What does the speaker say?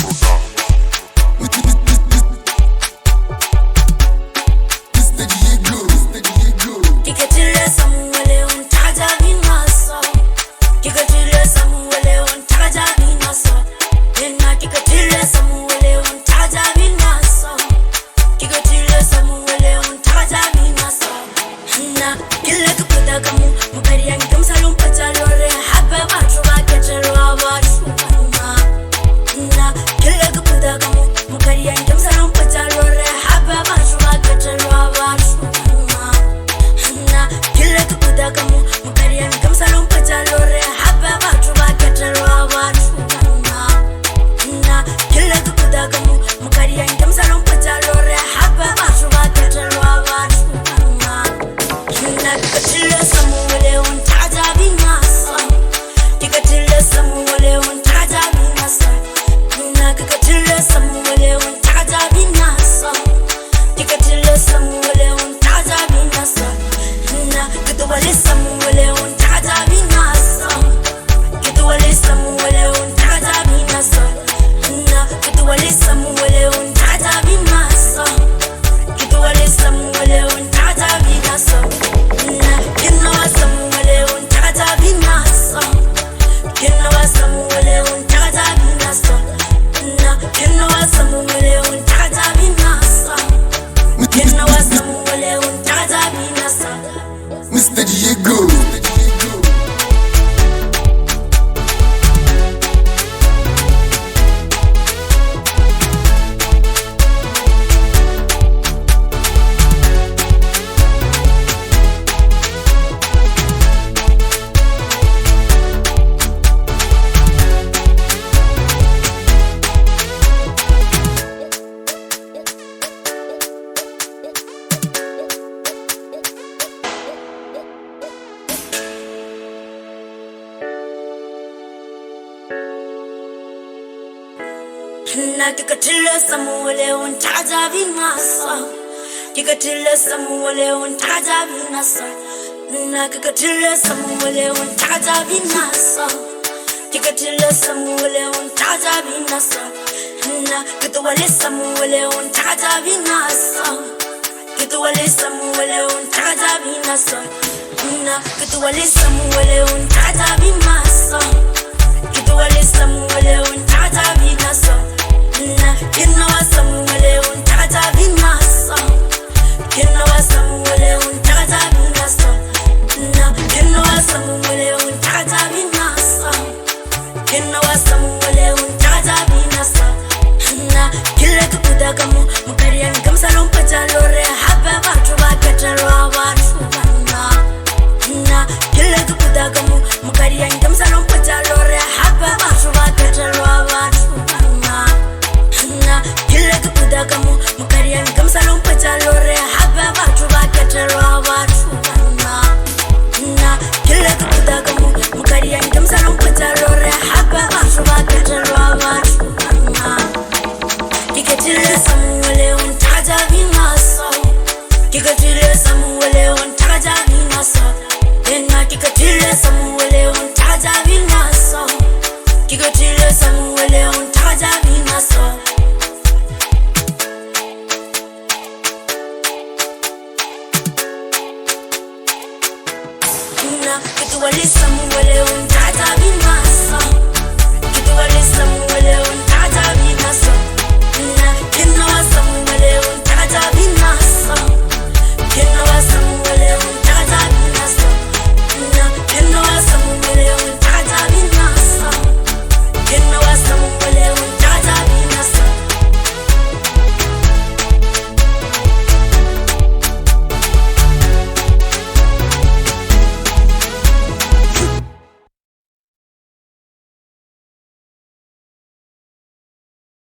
Mr. Diego. Kikatile samuele untaja vinasa. Kikatile samuele untaja vinasa. Kikatile samuele untaja vinasa. Kikatile samuele untaja vinasa. Kituwale samuele untaja vinasa. Kituwale samuele untaja vinasa. Kituwale samuele untaja vinasa. Kituwale samuele untaja vinasa. Kina wa samuele untaja vinasa. Kina wa samuele untaja vinasa. Kina wa samuele untaja vinasa. Kina wa samuele untaja vinasa. Kile kukuda kamu mukariani kamsalom pajalore haba watu bakatarwa watu bana. Kile kukuda kamu mukariani kamsalom pajalore haba watu bakatarwa watu bana. Kile kukuda kamu mukariani kamsalom pajalore haba watu bakatarwa watu bana. Kile kukuda kamu mukariani kamsalom pajalore haba watu bakatarwa watu bana. Kikatile samuele untaja vinasa. Kikatile samuele untaja vinasa. Kikatile samuele untaja vinasa. Kikatile samuele untaja vinasa.